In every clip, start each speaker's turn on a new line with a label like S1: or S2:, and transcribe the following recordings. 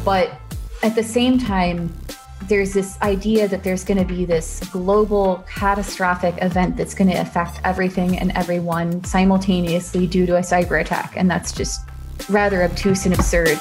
S1: But at the same time, there's this idea that there's going to be this global catastrophic event that's going to affect everything and everyone simultaneously due to a cyber attack. And that's just rather obtuse and absurd.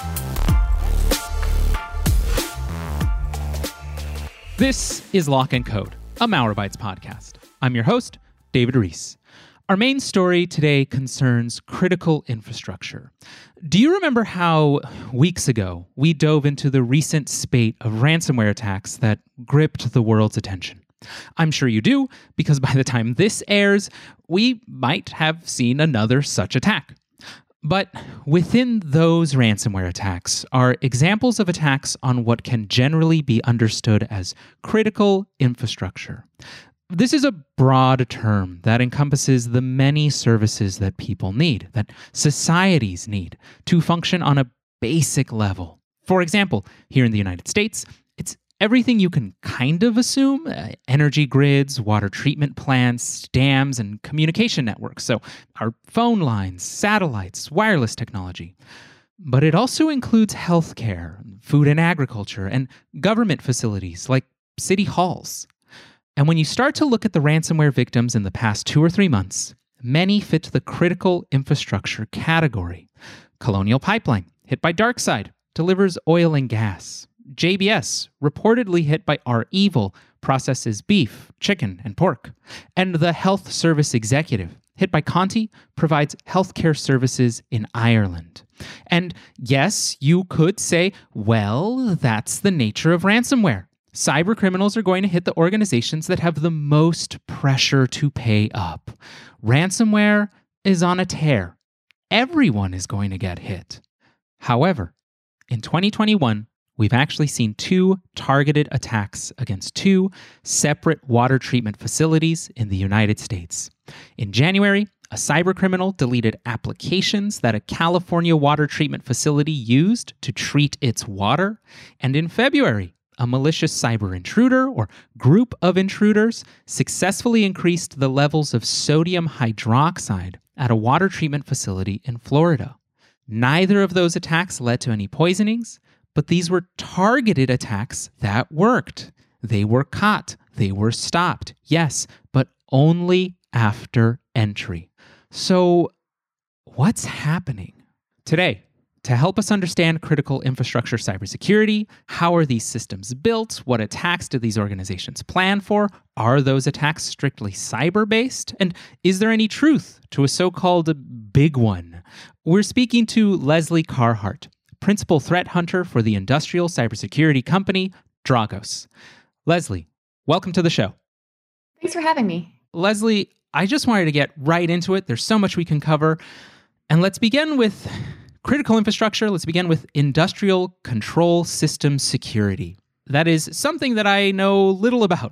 S2: This is Lock and Code, a Malwarebytes podcast. I'm your host, David Reese. Our main story today concerns critical infrastructure. Do you remember how weeks ago we dove into the recent spate of ransomware attacks that gripped the world's attention? I'm sure you do, because by the time this airs, we might have seen another such attack. But within those ransomware attacks are examples of attacks on what can generally be understood as critical infrastructure. This is a broad term that encompasses the many services that people need, that societies need, to function on a basic level. For example, here in the United States, it's everything you can kind of assume: energy grids, water treatment plants, dams, and communication networks. So our phone lines, satellites, wireless technology. But it also includes healthcare, food and agriculture, and government facilities like city halls. And when you start to look at the ransomware victims in the past 2 or 3 months, many fit the critical infrastructure category. Colonial Pipeline, hit by DarkSide, delivers oil and gas. JBS, reportedly hit by REvil, processes beef, chicken, and pork. And the Health Service Executive, hit by Conti, provides healthcare services in Ireland. And yes, you could say, well, that's the nature of ransomware. Cyber criminals are going to hit the organizations that have the most pressure to pay up. Ransomware is on a tear. Everyone is going to get hit. However, in 2021, we've actually seen 2 targeted attacks against 2 separate water treatment facilities in the United States. In January, a cybercriminal deleted applications that a California water treatment facility used to treat its water. And in February, a malicious cyber intruder or group of intruders successfully increased the levels of sodium hydroxide at a water treatment facility in Florida. Neither of those attacks led to any poisonings, but these were targeted attacks that worked. They were caught. They were stopped. Yes, but only after entry. So, what's happening? Today, to help us understand critical infrastructure cybersecurity, how are these systems built? What attacks do these organizations plan for? Are those attacks strictly cyber-based? And is there any truth to a so-called big one? We're speaking to Leslie Carhart, principal threat hunter for the industrial cybersecurity company Dragos. Leslie, welcome to the show.
S1: Thanks for having me.
S2: Leslie, I just wanted to get right into it. There's so much we can cover. And let's begin with critical infrastructure. Let's begin with industrial control system security. That is something that I know little about.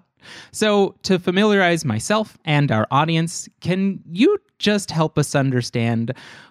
S2: So to familiarize myself and our audience, can you just help us understand,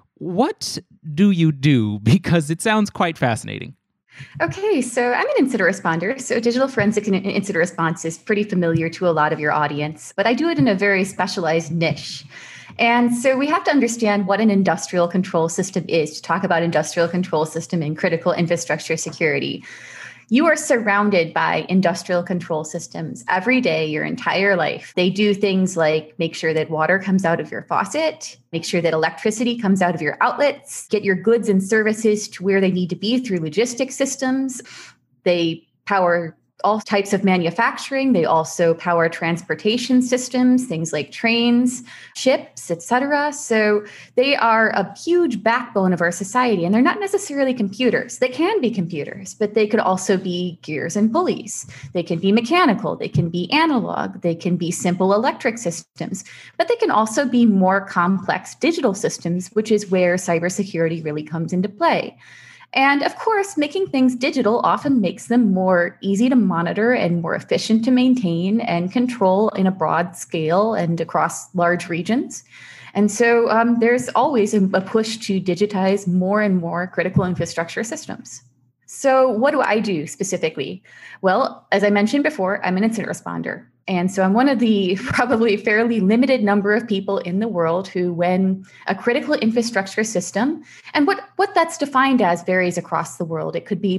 S2: what do you do? Because it sounds quite fascinating.
S1: Okay, so I'm an incident responder. So digital forensic and incident response is pretty familiar to a lot of your audience, but I do it in a very specialized niche. And so we have to understand what an industrial control system is to talk about industrial control system and critical infrastructure security. You are surrounded by industrial control systems every day, your entire life. They do things like make sure that water comes out of your faucet, make sure that electricity comes out of your outlets, get your goods and services to where they need to be through logistics systems. They power all types of manufacturing. They also power transportation systems, things like trains, ships, etc. So they are a huge backbone of our society, and they're not necessarily computers. They can be computers, but they could also be gears and pulleys. They can be mechanical. They can be analog. They can be simple electric systems, but they can also be more complex digital systems, which is where cybersecurity really comes into play. And of course, making things digital often makes them more easy to monitor and more efficient to maintain and control in a broad scale and across large regions. And so there's always a push to digitize more and more critical infrastructure systems. So what do I do specifically? Well, as I mentioned before, I'm an incident responder. And so I'm one of the probably fairly limited number of people in the world who, when a critical infrastructure system, and what that's defined as varies across the world. It could be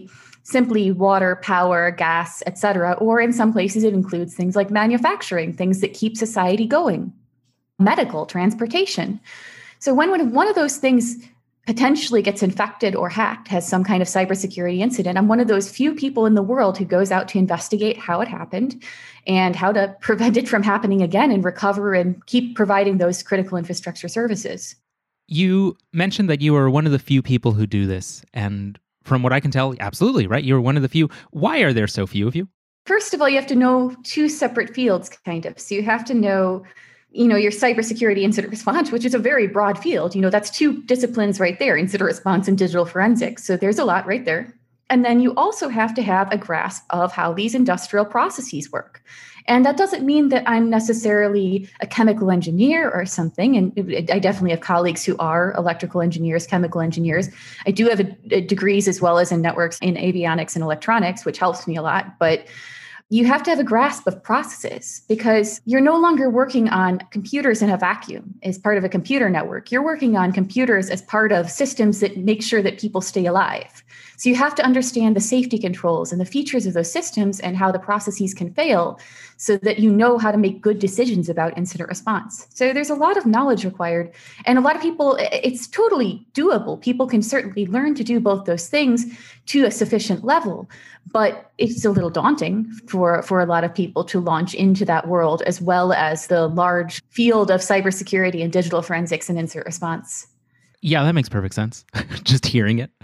S1: simply water, power, gas, etc. Or in some places, it includes things like manufacturing, things that keep society going, medical, transportation. So when one of those things potentially gets infected or hacked, has some kind of cybersecurity incident, I'm one of those few people in the world who goes out to investigate how it happened and how to prevent it from happening again and recover and keep providing those critical infrastructure services.
S2: You mentioned that you are one of the few people who do this. And from what I can tell, absolutely, right? You're one of the few. Why are there so few of you?
S1: First of all, you have to know two separate fields, kind of. So you have to know your cybersecurity incident response, which is a very broad field. That's two disciplines right there, incident response and digital forensics. So there's a lot right there. And then you also have to have a grasp of how these industrial processes work. And that doesn't mean that I'm necessarily a chemical engineer or something. And I definitely have colleagues who are electrical engineers, chemical engineers. I do have degrees as well as in networks, in avionics and electronics, which helps me a lot. But you have to have a grasp of processes because you're no longer working on computers in a vacuum as part of a computer network. You're working on computers as part of systems that make sure that people stay alive. So you have to understand the safety controls and the features of those systems and how the processes can fail so that you know how to make good decisions about incident response. So there's a lot of knowledge required. And a lot of people, it's totally doable. People can certainly learn to do both those things to a sufficient level. But it's a little daunting for a lot of people to launch into that world, as well as the large field of cybersecurity and digital forensics and incident response.
S2: Yeah, that makes perfect sense. Just hearing it.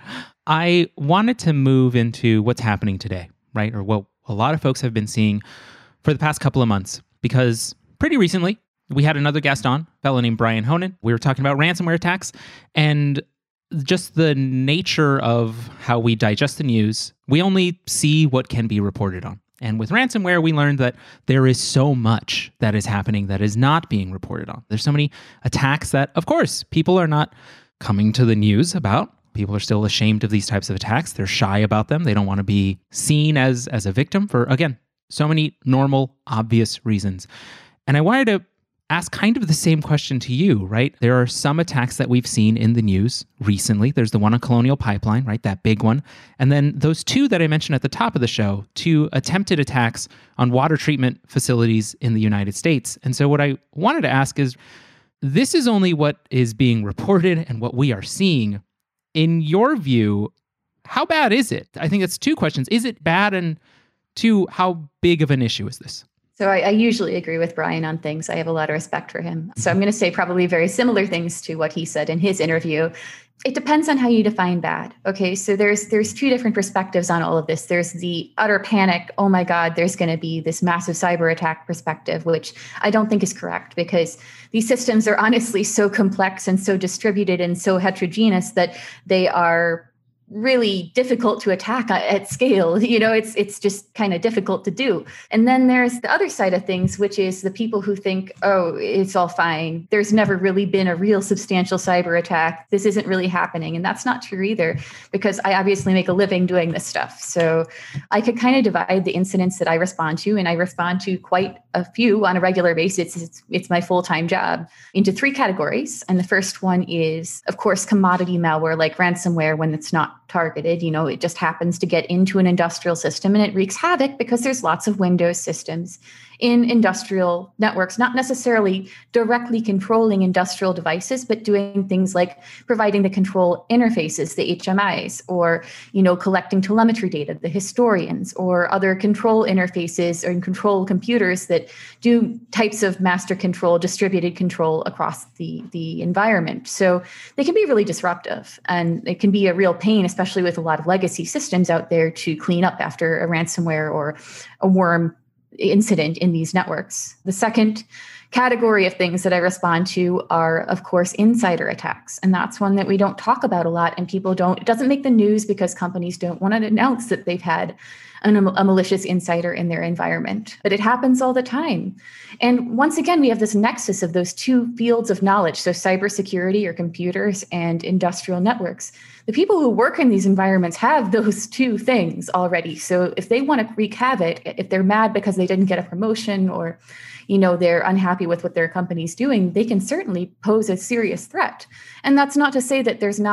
S2: I wanted to move into what's happening today, right? Or what a lot of folks have been seeing for the past couple of months, because pretty recently we had another guest on, a fellow named Brian Honan. We were talking about ransomware attacks and just the nature of how we digest the news. We only see what can be reported on. And with ransomware, we learned that there is so much that is happening that is not being reported on. There's so many attacks that, of course, people are not coming to the news about. People are still ashamed of these types of attacks. They're shy about them. They don't want to be seen as a victim for, again, so many normal, obvious reasons. And I wanted to ask kind of the same question to you, right? There are some attacks that we've seen in the news recently. There's the one on Colonial Pipeline, right? That big one. And then those two that I mentioned at the top of the show, two attempted attacks on water treatment facilities in the United States. And so what I wanted to ask is, this is only what is being reported and what we are seeing. In your view, how bad is it? I think that's two questions. Is it bad? And two, how big of an issue is this?
S1: So I usually agree with Brian on things. I have a lot of respect for him. So I'm going to say probably very similar things to what he said in his interview. It depends on how you define bad. Okay, so there's two different perspectives on all of this. There's the utter panic, oh my God, there's going to be this massive cyber attack perspective, which I don't think is correct because these systems are honestly so complex and so distributed and so heterogeneous that they are really difficult to attack at scale. It's just kind of difficult to do. And then there's the other side of things, which is the people who think, oh, it's all fine. There's never really been a real substantial cyber attack. This isn't really happening. And that's not true either, because I obviously make a living doing this stuff. So I could kind of divide the incidents that I respond to, and I respond to quite a few on a regular basis. It's my full-time job, into three categories. And the first one is, of course, commodity malware like ransomware when it's not targeted. It just happens to get into an industrial system and it wreaks havoc because there's lots of Windows systems in industrial networks, not necessarily directly controlling industrial devices, but doing things like providing the control interfaces, the HMIs, or, collecting telemetry data, the historians, or other control interfaces or control computers that do types of master control, distributed control across the environment. So they can be really disruptive, and it can be a real pain, especially with a lot of legacy systems out there, to clean up after a ransomware or a worm incident in these networks. The second category of things that I respond to are, of course, insider attacks. And that's one that we don't talk about a lot, and it doesn't make the news because companies don't want to announce that they've had a malicious insider in their environment. But it happens all the time. And once again, we have this nexus of those two fields of knowledge, so cybersecurity or computers and industrial networks. The people who work in these environments have those two things already. So if they want to wreak havoc, if they're mad because they didn't get a promotion, or they're unhappy with what their company's doing, they can certainly pose a serious threat. And that's not to say that there's not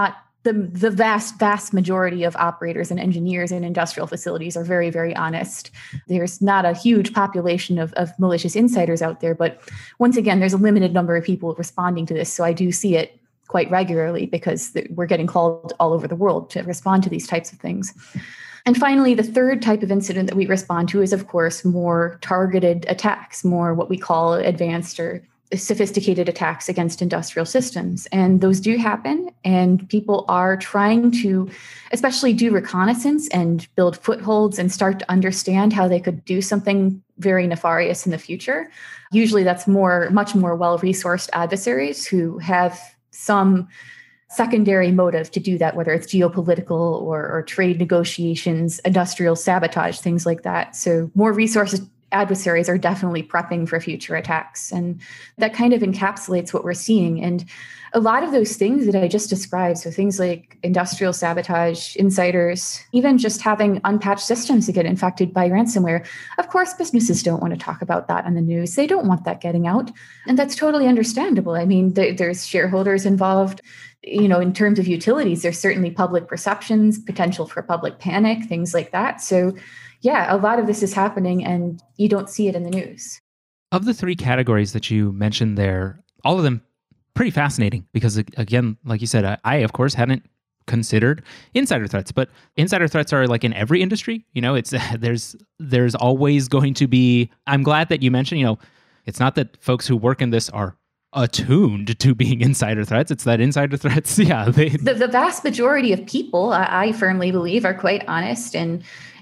S1: the vast majority of operators and engineers in industrial facilities are very, very honest. There's not a huge population of malicious insiders out there, but once again, there's a limited number of people responding to this. So I do see it quite regularly because we're getting called all over the world to respond to these types of things. And finally, the third type of incident that we respond to is, of course, more targeted attacks, more what we call advanced or sophisticated attacks against industrial systems. And those do happen. And people are trying to especially do reconnaissance and build footholds and start to understand how they could do something very nefarious in the future. Usually that's much more well-resourced adversaries who have some secondary motive to do that, whether it's geopolitical or trade negotiations, industrial sabotage, things like that. So more resources adversaries are definitely prepping for future attacks. And that kind of encapsulates what we're seeing. And a lot of those things that I just described, so things like industrial sabotage, insiders, even just having unpatched systems that get infected by ransomware, of course, businesses don't want to talk about that on the news. They don't want that getting out. And that's totally understandable. I mean, there's shareholders involved. In terms of utilities, there's certainly public perceptions, potential for public panic, things like that. So yeah, a lot of this is happening and you don't see it in the news.
S2: Of the three categories that you mentioned there, all of them pretty fascinating because, again, like you said, I of course hadn't considered insider threats, but insider threats are like in every industry. It's there's always going to be. I'm glad that you mentioned. It's not that folks who work in this are attuned to being insider threats. It's that insider threats,
S1: the vast majority of people, I firmly believe, are quite honest and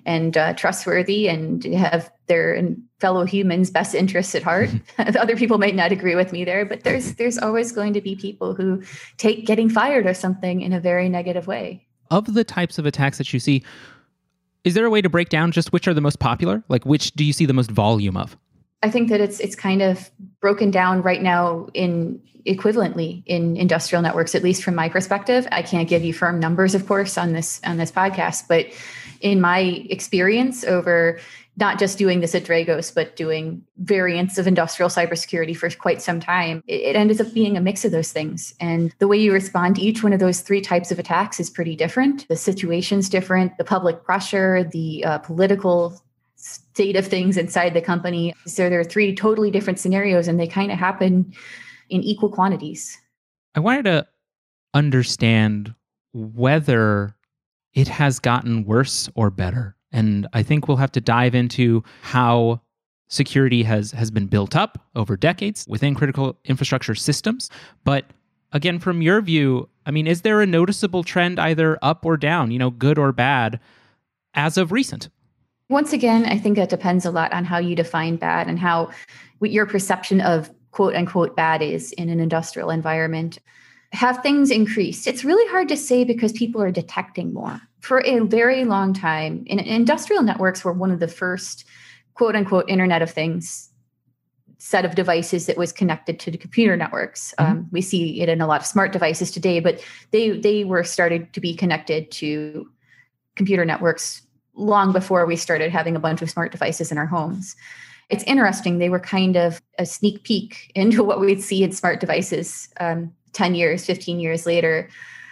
S1: trustworthy and have their fellow humans' best interests at heart. Other people might not agree with me there, but there's always going to be people who take getting fired or something in a very negative way.
S2: Of the types of attacks that you see, is there a way to break down just which are the most popular? Like, which do you see the most volume of?
S1: I think that it's kind of broken down right now equivalently in industrial networks, at least from my perspective. I can't give you firm numbers, of course, on this podcast, but in my experience over not just doing this at Dragos, but doing variants of industrial cybersecurity for quite some time, it ends up being a mix of those things. And the way you respond to each one of those three types of attacks is pretty different. The situation's different, the public pressure, the political state of things inside the company. So there are three totally different scenarios and they kind of happen in equal quantities.
S2: I wanted to understand whether it has gotten worse or better. And I think we'll have to dive into how security has been built up over decades within critical infrastructure systems. But again, from your view, I mean, is there a noticeable trend either up or down, good or bad, as of recent?
S1: Once again, I think that depends a lot on how you define bad and what your perception of quote unquote bad is in an industrial environment. Have things increased? It's really hard to say because people are detecting more. For a very long time, industrial networks were one of the first quote unquote Internet of Things set of devices that was connected to the computer networks. We see it in a lot of smart devices today, but they were started to be connected to computer networks long before we started having a bunch of smart devices in our homes. It's interesting. They were kind of a sneak peek into what we'd see in smart devices 10 years, 15 years later.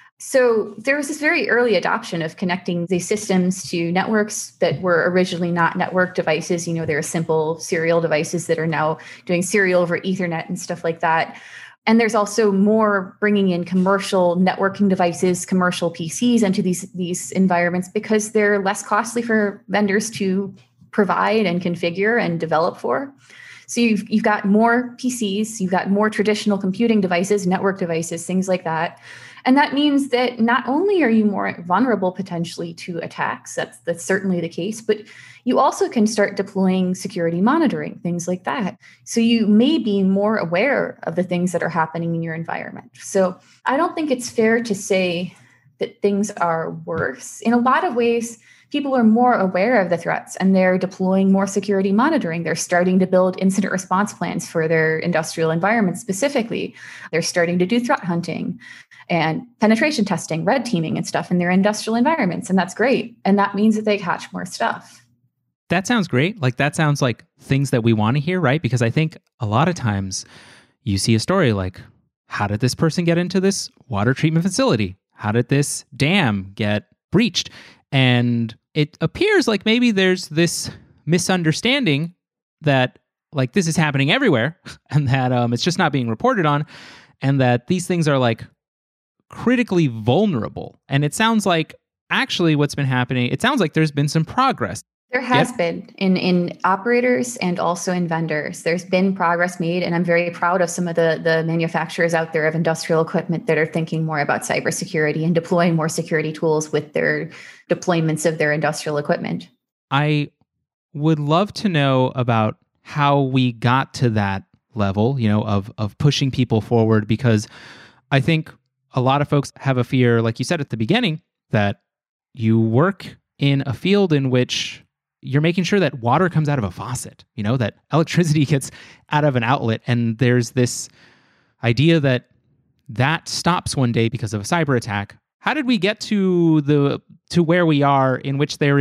S1: So there was this very early adoption of connecting these systems to networks that were originally not network devices. There are simple serial devices that are now doing serial over Ethernet and stuff like that. And there's also more bringing in commercial networking devices, commercial PCs into these environments because they're less costly for vendors to provide and configure and develop for. So you've got more PCs, you've got more traditional computing devices, network devices, things like that. And that means that not only are you more vulnerable potentially to attacks, that's certainly the case, but you also can start deploying security monitoring, things like that. So you may be more aware of the things that are happening in your environment. So I don't think it's fair to say that things are worse. In a lot of ways, people are more aware of the threats and they're deploying more security monitoring. They're starting to build incident response plans for their industrial environment specifically. They're starting to do threat hunting and penetration testing, red teaming and stuff in their industrial environments. And that's great. And that means that they catch more stuff.
S2: That sounds great. That sounds like things that we want to hear, right? Because I think a lot of times you see a story like, how did this person get into this water treatment facility? how did this dam get breached? And it appears like maybe there's this misunderstanding that like this is happening everywhere and that it's just not being reported on, and that these things are like critically vulnerable. And it sounds like actually what's been happening, it sounds like there's been some progress.
S1: There has been in operators and also in vendors. There's been progress made, and I'm very proud of some of the manufacturers out there of industrial equipment that are thinking more about cybersecurity and deploying more security tools with their deployments of their industrial equipment.
S2: I would love to know about how we got to that level, of pushing people forward, because I think a lot of folks have a fear, like you said at the beginning, that you work in a field in which you're making sure that water comes out of a faucet, that electricity gets out of an outlet. And there's this idea that stops one day because of a cyber attack. How did we get to where we are, in which there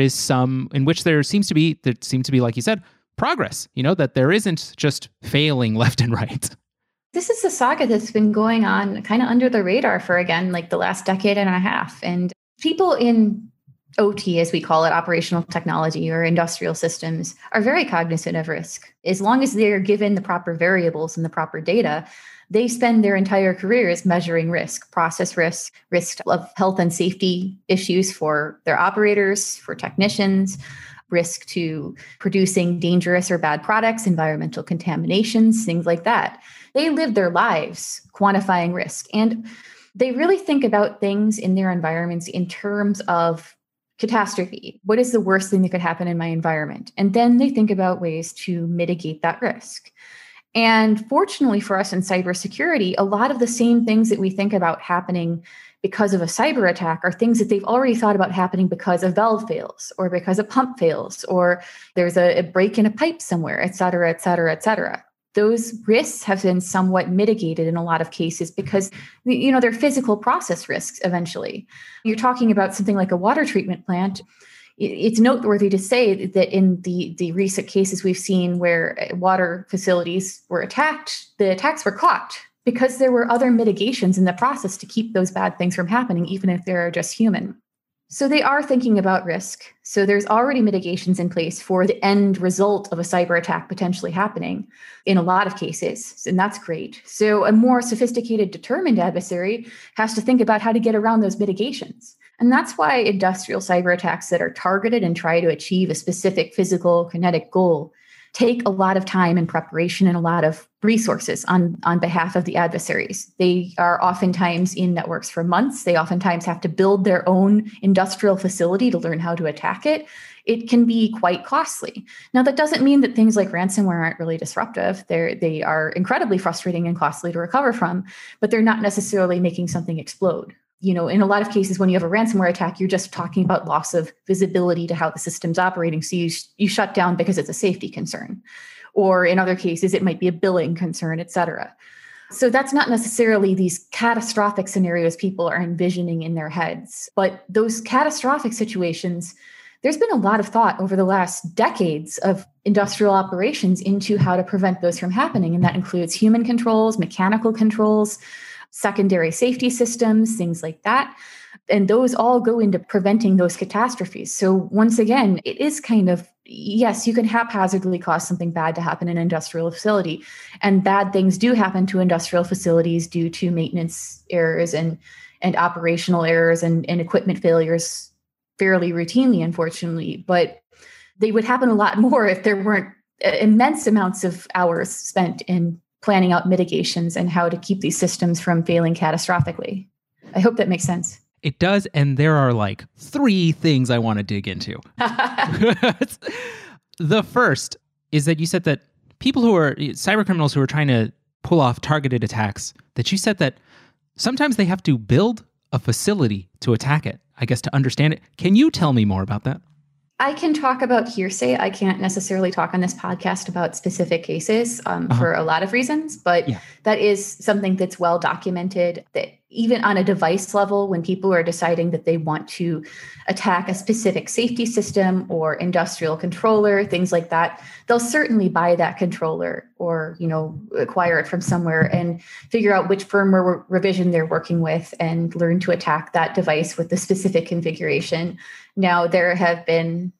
S2: seems to be, like you said, progress, that there isn't just failing left and right?
S1: This is a saga that's been going on kind of under the radar for, again, like the last decade and a half. And people in OT, as we call it, operational technology or industrial systems, are very cognizant of risk. As long as they're given the proper variables and the proper data, they spend their entire careers measuring risk, process risk of health and safety issues for their operators, for technicians, risk to producing dangerous or bad products, environmental contaminations, things like that. They live their lives quantifying risk. And they really think about things in their environments in terms of catastrophe. What is the worst thing that could happen in my environment? And then they think about ways to mitigate that risk. And fortunately for us in cybersecurity, a lot of the same things that we think about happening because of a cyber attack are things that they've already thought about happening because a valve fails, or because a pump fails, or there's a break in a pipe somewhere, et cetera, et cetera, et cetera. Those risks have been somewhat mitigated in a lot of cases because, they're physical process risks eventually. You're talking about something like a water treatment plant. It's noteworthy to say that in the recent cases we've seen where water facilities were attacked, the attacks were caught because there were other mitigations in the process to keep those bad things from happening, even if they're just human. So they are thinking about risk. So there's already mitigations in place for the end result of a cyber attack potentially happening in a lot of cases. And that's great. So a more sophisticated, determined adversary has to think about how to get around those mitigations. And that's why industrial cyber attacks that are targeted and try to achieve a specific physical kinetic goal take a lot of time and preparation and a lot of resources on behalf of the adversaries. They are oftentimes in networks for months. They oftentimes have to build their own industrial facility to learn how to attack it. It can be quite costly. Now, that doesn't mean that things like ransomware aren't really disruptive. They are incredibly frustrating and costly to recover from, but they're not necessarily making something explode. In a lot of cases, when you have a ransomware attack, you're just talking about loss of visibility to how the system's operating. So you shut down because it's a safety concern. Or in other cases, it might be a billing concern, et cetera. So that's not necessarily these catastrophic scenarios people are envisioning in their heads. But those catastrophic situations, there's been a lot of thought over the last decades of industrial operations into how to prevent those from happening. And that includes human controls, mechanical controls, secondary safety systems, things like that. And those all go into preventing those catastrophes. So once again, it is kind of, yes, you can haphazardly cause something bad to happen in an industrial facility. And bad things do happen to industrial facilities due to maintenance errors and operational errors and equipment failures fairly routinely, unfortunately. But they would happen a lot more if there weren't immense amounts of hours spent in planning out mitigations and how to keep these systems from failing catastrophically. I hope that makes sense.
S2: It does. And there are like 3 things I want to dig into. The first is that you said that people who are cyber criminals who are trying to pull off targeted attacks, that you said that sometimes they have to build a facility to attack it, I guess, to understand it. Can you tell me more about that?
S1: I can talk about hearsay. I can't necessarily talk on this podcast about specific cases for a lot of reasons, but that is something that's well documented, that even on a device level, when people are deciding that they want to attack a specific safety system or industrial controller, things like that, they'll certainly buy that controller or, acquire it from somewhere and figure out which firmware revision they're working with and learn to attack that device with the specific configuration. Now, there have been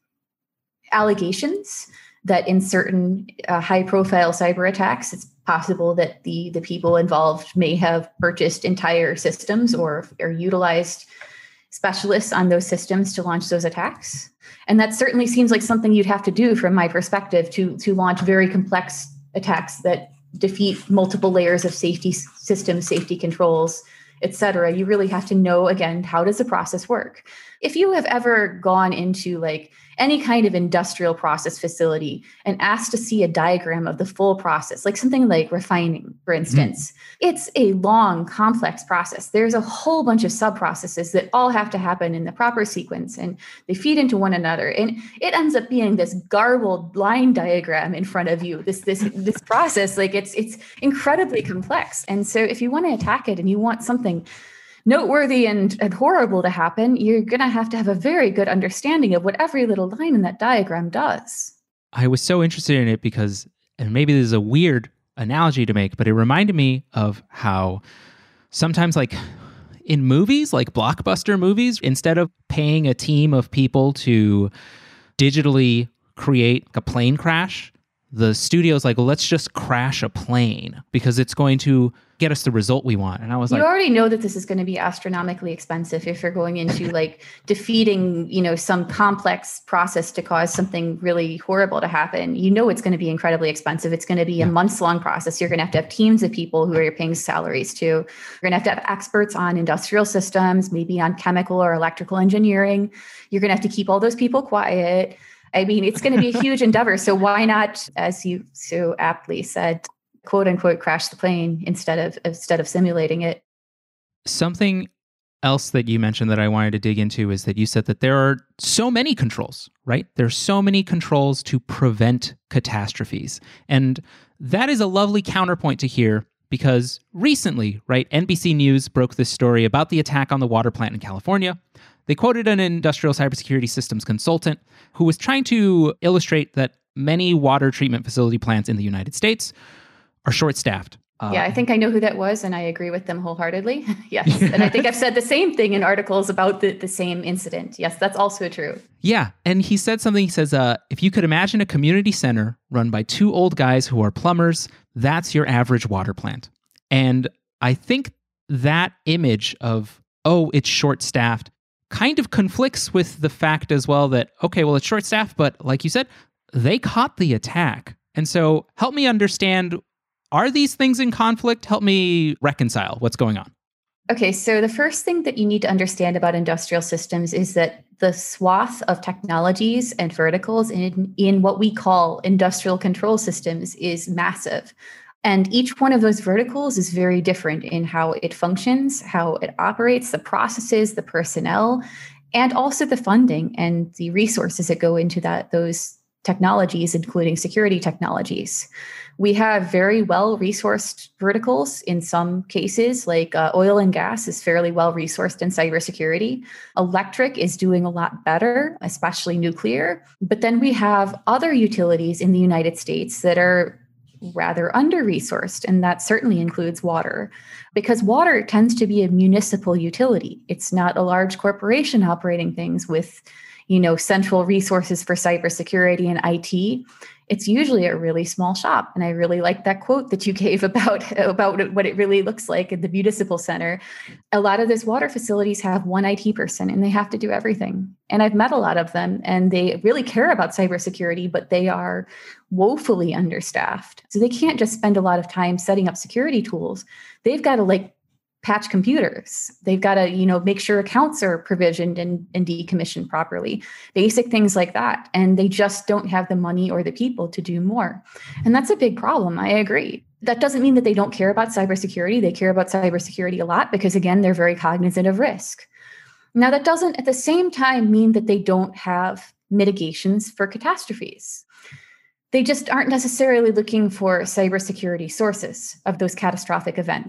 S1: allegations that in certain high-profile cyber attacks, it's possible that the people involved may have purchased entire systems or utilized specialists on those systems to launch those attacks. And that certainly seems like something you'd have to do from my perspective to launch very complex attacks that defeat multiple layers of safety systems, safety controls, et cetera. You really have to know, again, how does the process work? If you have ever gone into like any kind of industrial process facility and asked to see a diagram of the full process, like something like refining, for instance, it's a long, complex process. There's a whole bunch of sub-processes that all have to happen in the proper sequence, and they feed into one another. And it ends up being this garbled line diagram in front of you, this process, like it's incredibly complex. And so if you want to attack it and you want something noteworthy and horrible to happen, you're going to have a very good understanding of what every little line in that diagram does.
S2: I was so interested in it because, and maybe this is a weird analogy to make, but it reminded me of how sometimes like in movies, like blockbuster movies, instead of paying a team of people to digitally create a plane crash, the studio's like, well, let's just crash a plane because it's going to get us the result we want. And I was
S1: you already know that this is going to be astronomically expensive if you're going into like defeating, some complex process to cause something really horrible to happen. It's going to be incredibly expensive. It's going to be a months-long process. You're going to have teams of people who you're paying salaries to. You're going to have experts on industrial systems, maybe on chemical or electrical engineering. You're going to have to keep all those people quiet. I mean, it's going to be a huge endeavor. So why not, as you so aptly said, quote unquote, crash the plane instead of simulating it?
S2: Something else that you mentioned that I wanted to dig into is that you said that there are so many controls, right? There's so many controls to prevent catastrophes. And that is a lovely counterpoint to hear because recently, right, NBC News broke this story about the attack on the water plant in California. They quoted an industrial cybersecurity systems consultant who was trying to illustrate that many water treatment facility plants in the United States are short-staffed.
S1: Yeah, I think I know who that was, and I agree with them wholeheartedly. Yes, and I think I've said the same thing in articles about the same incident. Yes, that's also true.
S2: Yeah, and he said something. He says, if you could imagine a community center run by two old guys who are plumbers, that's your average water plant. And I think that image of, it's short-staffed, kind of conflicts with the fact as well that, okay, well, it's short-staffed, but like you said, they caught the attack. And so help me understand, are these things in conflict? Help me reconcile what's going on.
S1: Okay, so the first thing that you need to understand about industrial systems is that the swath of technologies and verticals in what we call industrial control systems is massive. And each one of those verticals is very different in how it functions, how it operates, the processes, the personnel, and also the funding and the resources that go into those technologies, including security technologies. We have very well-resourced verticals in some cases, like oil and gas is fairly well-resourced in cybersecurity. Electric is doing a lot better, especially nuclear. But then we have other utilities in the United States that are rather under-resourced, and that certainly includes water, because water tends to be a municipal utility. It's not a large corporation operating things with, central resources for cybersecurity and IT. It's usually a really small shop. And I really like that quote that you gave about what it really looks like at the municipal center. A lot of those water facilities have one IT person and they have to do everything. And I've met a lot of them and they really care about cybersecurity, but they are woefully understaffed. So they can't just spend a lot of time setting up security tools. They've got to patch computers. They've got to, make sure accounts are provisioned and decommissioned properly, basic things like that. And they just don't have the money or the people to do more. And that's a big problem. I agree. That doesn't mean that they don't care about cybersecurity. They care about cybersecurity a lot because, again, they're very cognizant of risk. Now, that doesn't at the same time mean that they don't have mitigations for catastrophes. They just aren't necessarily looking for cybersecurity sources of those catastrophic events.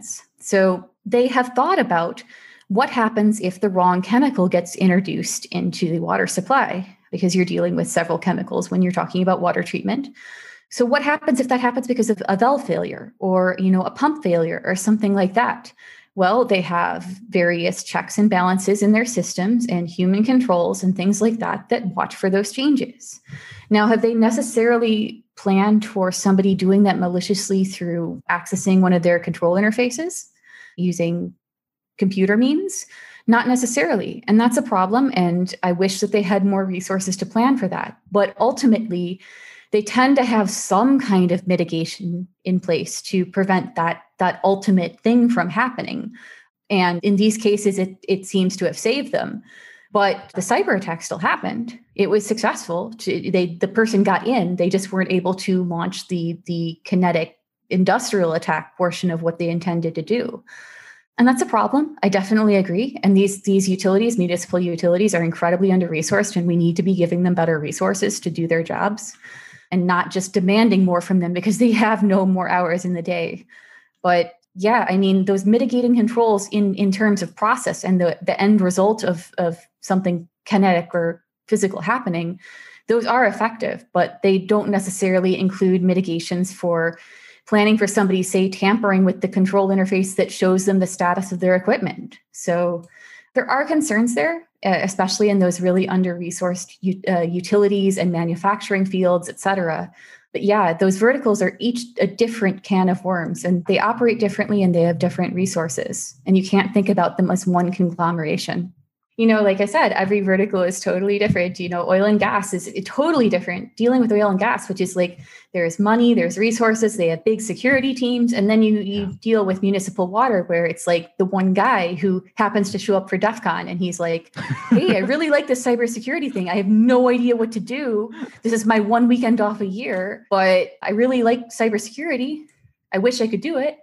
S1: So they have thought about what happens if the wrong chemical gets introduced into the water supply, because you're dealing with several chemicals when you're talking about water treatment. So what happens if that happens because of a valve failure or, a pump failure or something like that? Well, they have various checks and balances in their systems and human controls and things like that watch for those changes. Now, have they necessarily planned for somebody doing that maliciously through accessing one of their control interfaces using computer means? Not necessarily. And that's a problem. And I wish that they had more resources to plan for that. But ultimately, they tend to have some kind of mitigation in place to prevent that ultimate thing from happening. And in these cases, it seems to have saved them. But the cyber attack still happened. It was successful. The person got in. They just weren't able to launch the kinetic industrial attack portion of what they intended to do. And that's a problem. I definitely agree. And these utilities, municipal utilities, are incredibly under-resourced, and we need to be giving them better resources to do their jobs and not just demanding more from them because they have no more hours in the day. But yeah, I mean, those mitigating controls in terms of process and the end result of something kinetic or physical happening, those are effective, but they don't necessarily include mitigations for planning for somebody, say, tampering with the control interface that shows them the status of their equipment. So there are concerns there, especially in those really under-resourced utilities and manufacturing fields, et cetera. But yeah, those verticals are each a different can of worms, and they operate differently and they have different resources. And you can't think about them as one conglomeration. Like I said, every vertical is totally different. Oil and gas is totally different. Dealing with oil and gas, which is like there's money, there's resources, they have big security teams. And then you deal with municipal water where it's like the one guy who happens to show up for DEF CON and he's like, hey, I really like this cybersecurity thing. I have no idea what to do. This is my one weekend off a year, but I really like cybersecurity. I wish I could do it.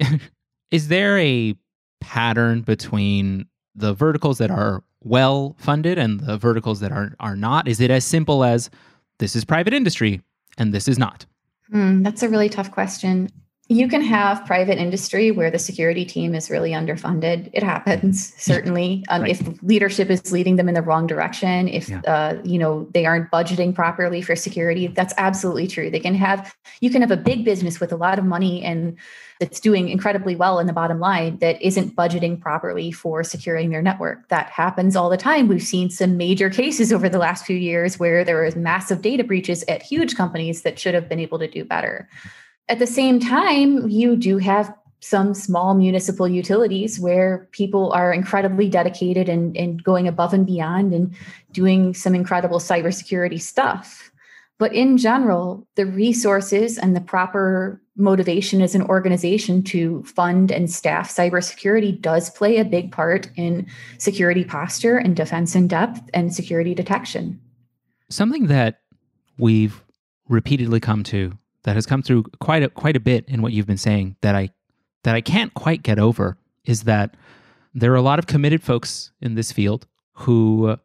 S2: Is there a pattern between the verticals that are well funded and the verticals that are not? Is it as simple as this is private industry and this is not?
S1: That's a really tough question. You can have private industry where the security team is really underfunded. It happens, certainly. Right. If leadership is leading them in the wrong direction, if they aren't budgeting properly for security, that's absolutely true. You can have a big business with a lot of money and that's doing incredibly well in the bottom line that isn't budgeting properly for securing their network. That happens all the time. We've seen some major cases over the last few years where there was massive data breaches at huge companies that should have been able to do better. At the same time, you do have some small municipal utilities where people are incredibly dedicated and going above and beyond and doing some incredible cybersecurity stuff. But in general, the resources and the proper motivation as an organization to fund and staff cybersecurity does play a big part in security posture and defense in depth and security detection.
S2: Something that we've repeatedly that has come through quite a bit in what you've been saying that I can't quite get over is that there are a lot of committed folks in this field who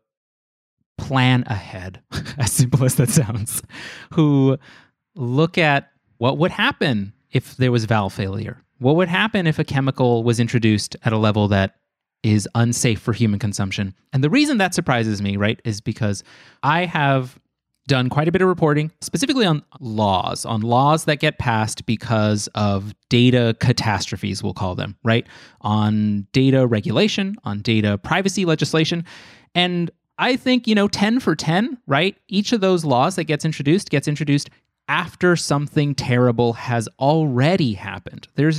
S2: plan ahead, as simple as that sounds, who look at what would happen if there was valve failure. What would happen if a chemical was introduced at a level that is unsafe for human consumption? And the reason that surprises me, right, is because I have done quite a bit of reporting, specifically on laws that get passed because of data catastrophes, we'll call them, right? On data regulation, on data privacy legislation. And I think, 10 for 10, right? Each of those laws that gets introduced after something terrible has already happened. There's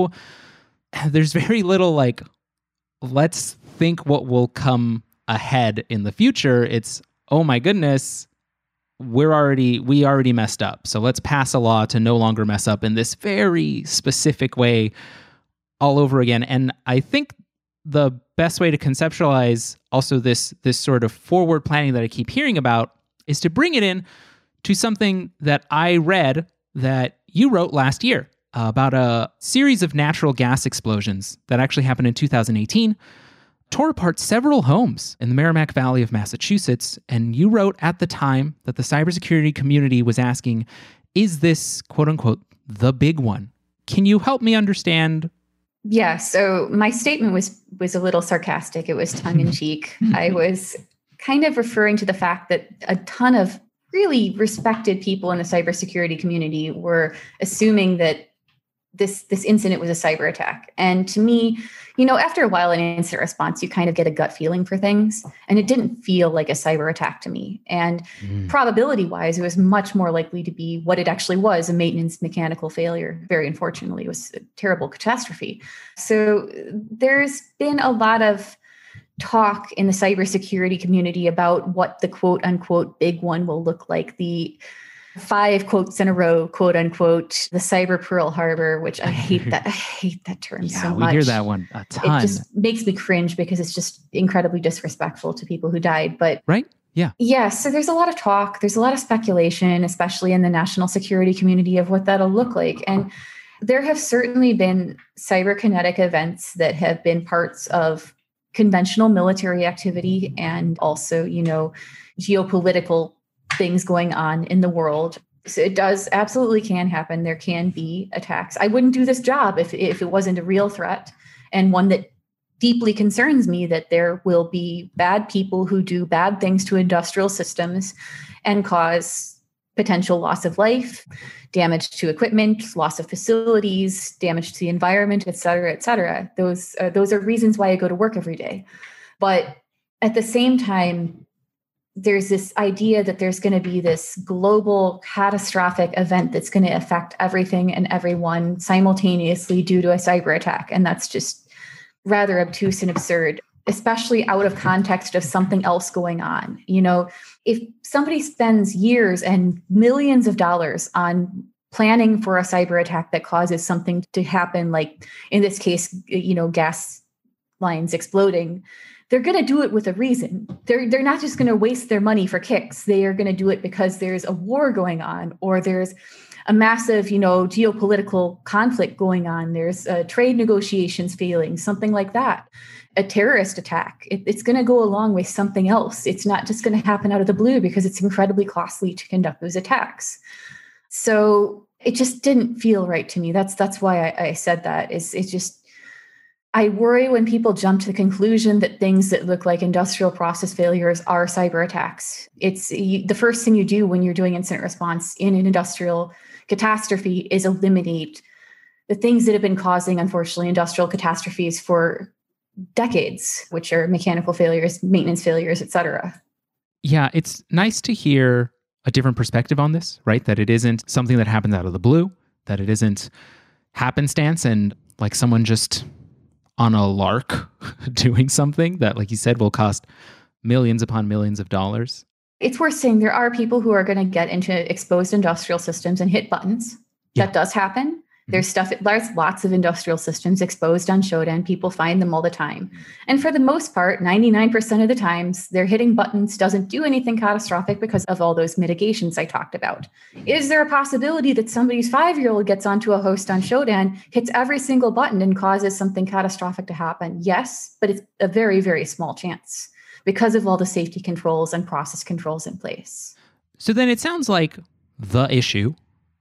S2: very little like, let's think what will come ahead in the future. It's, oh my goodness, we already messed up. So let's pass a law to no longer mess up in this very specific way all over again. And I think the best way to conceptualize also this sort of forward planning that I keep hearing about is to bring it in to something that I read that you wrote last year about a series of natural gas explosions that actually happened in 2018, tore apart several homes in the Merrimack Valley of Massachusetts. And you wrote at the time that the cybersecurity community was asking, is this, quote unquote, the big one? Can you help me understand
S1: Yeah, so my statement was a little sarcastic. It was tongue in cheek. I was kind of referring to the fact that a ton of really respected people in the cybersecurity community were assuming that this incident was a cyber attack. And to me, after a while in incident response, you kind of get a gut feeling for things. And it didn't feel like a cyber attack to me. And probability wise, it was much more likely to be what it actually was, a maintenance mechanical failure. Very unfortunately, it was a terrible catastrophe. So there's been a lot of talk in the cybersecurity community about what the quote unquote big one will look like. The 5 quotes in a row, quote unquote, the cyber Pearl Harbor, which I hate that. I hate that term so much.
S2: We hear that one a ton.
S1: It just makes me cringe because it's just incredibly disrespectful to people who died. But
S2: right? Yeah.
S1: Yeah. So there's a lot of talk. There's a lot of speculation, especially in the national security community, of what that'll look like. And there have certainly been cyberkinetic events that have been parts of conventional military activity and also, geopolitical things going on in the world. So it does absolutely can happen. There can be attacks. I wouldn't do this job if it wasn't a real threat, and one that deeply concerns me, that there will be bad people who do bad things to industrial systems and cause potential loss of life, damage to equipment, loss of facilities, damage to the environment, et cetera, et cetera. Those are reasons why I go to work every day. But at the same time, there's this idea that there's going to be this global catastrophic event that's going to affect everything and everyone simultaneously due to a cyber attack. And that's just rather obtuse and absurd, especially out of context of something else going on. If somebody spends years and millions of dollars on planning for a cyber attack that causes something to happen, like in this case, gas lines exploding, they're going to do it with a reason. They're not just going to waste their money for kicks. They are going to do it because there's a war going on, or there's a massive, geopolitical conflict going on. There's trade negotiations failing, something like that. A terrorist attack, it's going to go along with something else. It's not just going to happen out of the blue because it's incredibly costly to conduct those attacks. So it just didn't feel right to me. That's why I said that. It's just, I worry when people jump to the conclusion that things that look like industrial process failures are cyber attacks. It's the first thing you do when you're doing incident response in an industrial catastrophe is eliminate the things that have been causing, unfortunately, industrial catastrophes for decades, which are mechanical failures, maintenance failures, et cetera.
S2: Yeah, it's nice to hear a different perspective on this, right? That it isn't something that happens out of the blue, that it isn't happenstance and like someone just on a lark doing something that, like you said, will cost millions upon millions of dollars.
S1: It's worth saying there are people who are going to get into exposed industrial systems and hit buttons. Yeah. That does happen. There's lots of industrial systems exposed on Shodan. People find them all the time. And for the most part, 99% of the times, they're hitting buttons doesn't do anything catastrophic because of all those mitigations I talked about. Is there a possibility that somebody's 5-year-old gets onto a host on Shodan, hits every single button, and causes something catastrophic to happen? Yes, but it's a very, very small chance because of all the safety controls and process controls in place.
S2: So then it sounds like the issue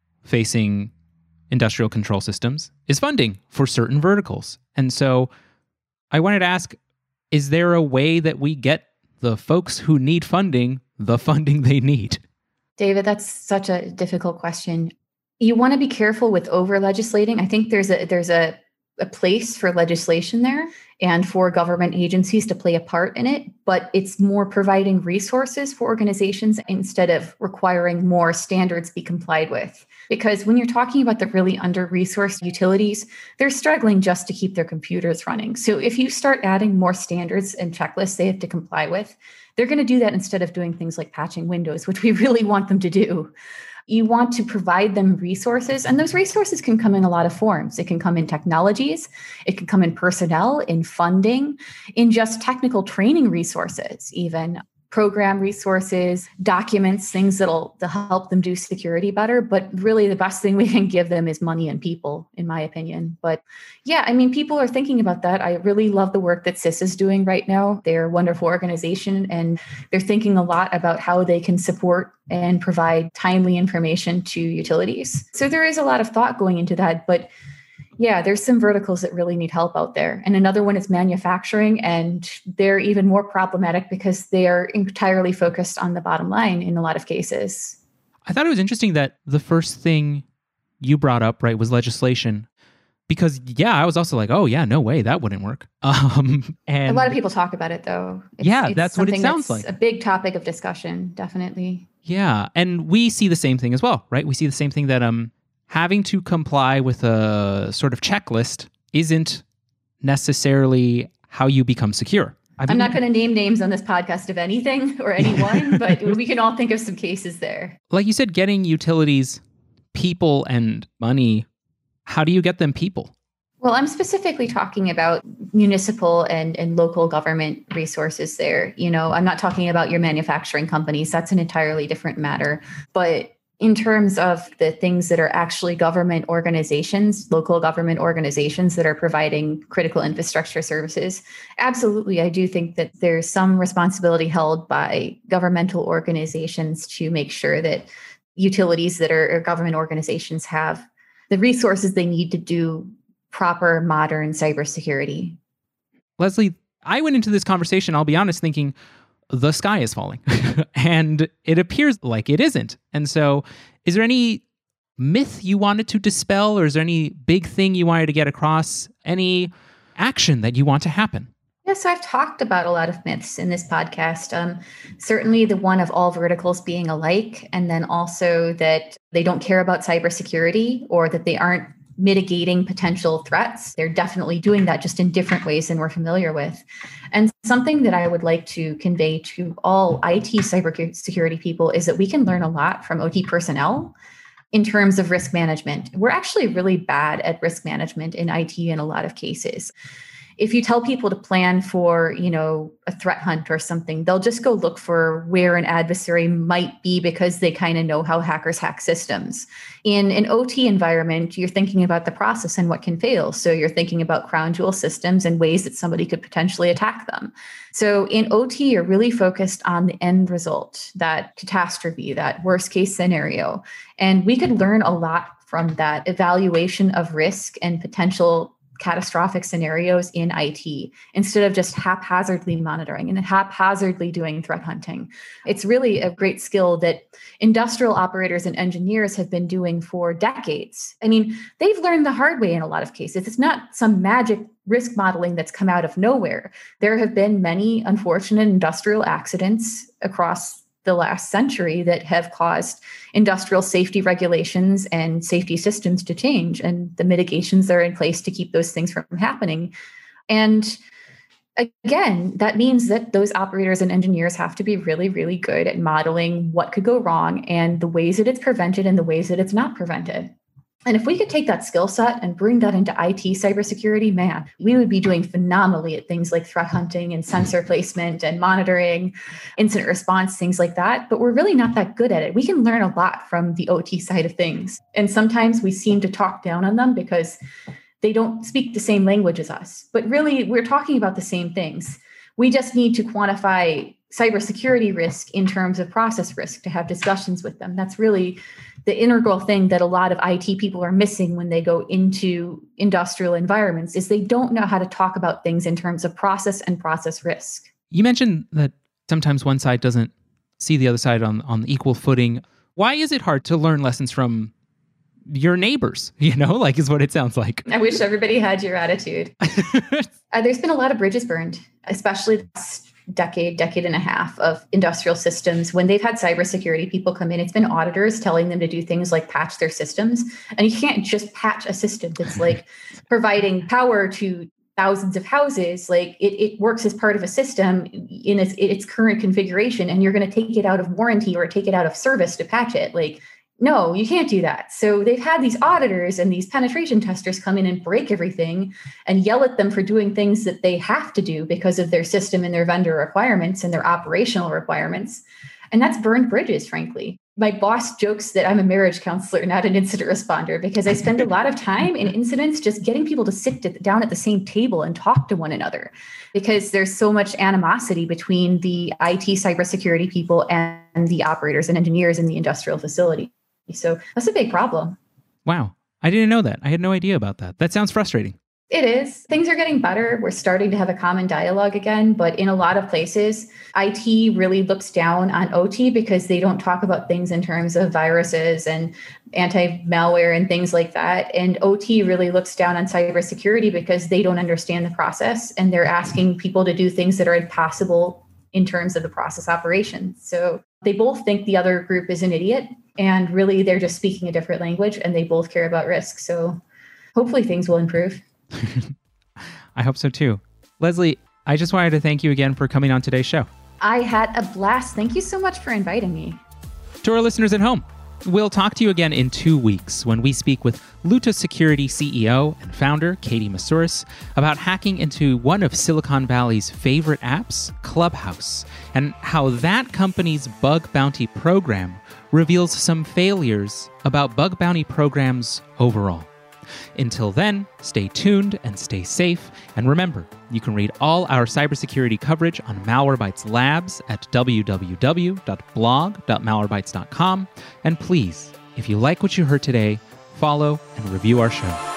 S2: facing industrial control systems is funding for certain verticals. And so I wanted to ask, is there a way that we get the folks who need funding the funding they need?
S1: David, that's such a difficult question. You want to be careful with over-legislating. I think there's a place for legislation there and for government agencies to play a part in it, but it's more providing resources for organizations instead of requiring more standards be complied with. Because when you're talking about the really under-resourced utilities, they're struggling just to keep their computers running. So if you start adding more standards and checklists they have to comply with, they're going to do that instead of doing things like patching Windows, which we really want them to do. You want to provide them resources, and those resources can come in a lot of forms. It can come in technologies, it can come in personnel, in funding, in just technical training resources, even program resources, documents, things that'll help them do security better. But really the best thing we can give them is money and people, in my opinion. But yeah, I mean, people are thinking about that. I really love the work that CIS is doing right now. They're a wonderful organization, and they're thinking a lot about how they can support and provide timely information to utilities. So there is a lot of thought going into that. But Yeah, there's some verticals that really need help out there. And another one is manufacturing. And they're even more problematic because they are entirely focused on the bottom line in a lot of cases.
S2: I thought it was interesting that the first thing you brought up, right, was legislation. Because, yeah, I was also like, oh, yeah, no way, that wouldn't work. And
S1: a lot of people talk about it, though.
S2: It's that's what it sounds like.
S1: A big topic of discussion, definitely.
S2: Yeah, and we see the same thing as well, right? We see the same thing that having to comply with a sort of checklist isn't necessarily how you become secure.
S1: I'm not going to name names on this podcast of anything or anyone, but we can all think of some cases there.
S2: Like you said, getting utilities, people, and money. How do you get them people?
S1: Well, I'm specifically talking about municipal and local government resources there. I'm not talking about your manufacturing companies. That's an entirely different matter. But in terms of the things that are actually government organizations, local government organizations that are providing critical infrastructure services, absolutely, I do think that there's some responsibility held by governmental organizations to make sure that utilities that are government organizations have the resources they need to do proper modern cybersecurity.
S2: Leslie, I went into this conversation, I'll be honest, thinking the sky is falling and it appears like it isn't. And so is there any myth you wanted to dispel, or is there any big thing you wanted to get across? Any action that you want to happen?
S1: Yes, I've talked about a lot of myths in this podcast. Certainly the one of all verticals being alike, and then also that they don't care about cybersecurity or that they aren't mitigating potential threats. They're definitely doing that just in different ways than we're familiar with. And something that I would like to convey to all IT cybersecurity people is that we can learn a lot from OT personnel in terms of risk management. We're actually really bad at risk management in IT in a lot of cases. If you tell people to plan for, a threat hunt or something, they'll just go look for where an adversary might be because they kind of know how hackers hack systems. In an OT environment, you're thinking about the process and what can fail. So you're thinking about crown jewel systems and ways that somebody could potentially attack them. So in OT, you're really focused on the end result, that catastrophe, that worst case scenario. And we could learn a lot from that evaluation of risk and potential catastrophic scenarios in IT instead of just haphazardly monitoring and haphazardly doing threat hunting. It's really a great skill that industrial operators and engineers have been doing for decades. I mean, they've learned the hard way in a lot of cases. It's not some magic risk modeling that's come out of nowhere. There have been many unfortunate industrial accidents across the last century that have caused industrial safety regulations and safety systems to change, and the mitigations that are in place to keep those things from happening. And again, that means that those operators and engineers have to be really, really good at modeling what could go wrong and the ways that it's prevented and the ways that it's not prevented. And if we could take that skill set and bring that into IT cybersecurity, man, we would be doing phenomenally at things like threat hunting and sensor placement and monitoring, incident response, things like that. But we're really not that good at it. We can learn a lot from the OT side of things. And sometimes we seem to talk down on them because they don't speak the same language as us. But really, we're talking about the same things. We just need to quantify cybersecurity risk in terms of process risk to have discussions with them. That's really the integral thing that a lot of IT people are missing when they go into industrial environments is they don't know how to talk about things in terms of process and process risk.
S2: You mentioned that sometimes one side doesn't see the other side on equal footing. Why is it hard to learn lessons from your neighbors, is what it sounds like?
S1: I wish everybody had your attitude. There's been a lot of bridges burned, especially this decade and a half of industrial systems. When they've had cybersecurity people come in, it's been auditors telling them to do things like patch their systems. And you can't just patch a system that's like providing power to thousands of houses. Like it works as part of a system in its current configuration, and you're going to take it out of warranty or take it out of service to patch it. Like, no, you can't do that. So they've had these auditors and these penetration testers come in and break everything and yell at them for doing things that they have to do because of their system and their vendor requirements and their operational requirements. And that's burned bridges, frankly. My boss jokes that I'm a marriage counselor, not an incident responder, because I spend a lot of time in incidents just getting people to sit down at the same table and talk to one another, because there's so much animosity between the IT cybersecurity people and the operators and engineers in the industrial facility. So that's a big problem.
S2: Wow. I didn't know that. I had no idea about that. That sounds frustrating.
S1: It is. Things are getting better. We're starting to have a common dialogue again, but in a lot of places, IT really looks down on OT because they don't talk about things in terms of viruses and anti-malware and things like that. And OT really looks down on cybersecurity because they don't understand the process and they're asking people to do things that are impossible in terms of the process operation. So they both think the other group is an idiot, and really they're just speaking a different language, and they both care about risk. So hopefully things will improve.
S2: I hope so too. Leslie, I just wanted to thank you again for coming on today's show.
S1: I had a blast. Thank you so much for inviting me.
S2: To our listeners at home, we'll talk to you again in 2 weeks when we speak with Luta Security CEO and founder Katie Masouras about hacking into one of Silicon Valley's favorite apps, Clubhouse, and how that company's bug bounty program reveals some failures about bug bounty programs overall. Until then, stay tuned and stay safe. And remember, you can read all our cybersecurity coverage on Malwarebytes Labs at www.blog.malwarebytes.com. And please, if you like what you heard today, follow and review our show.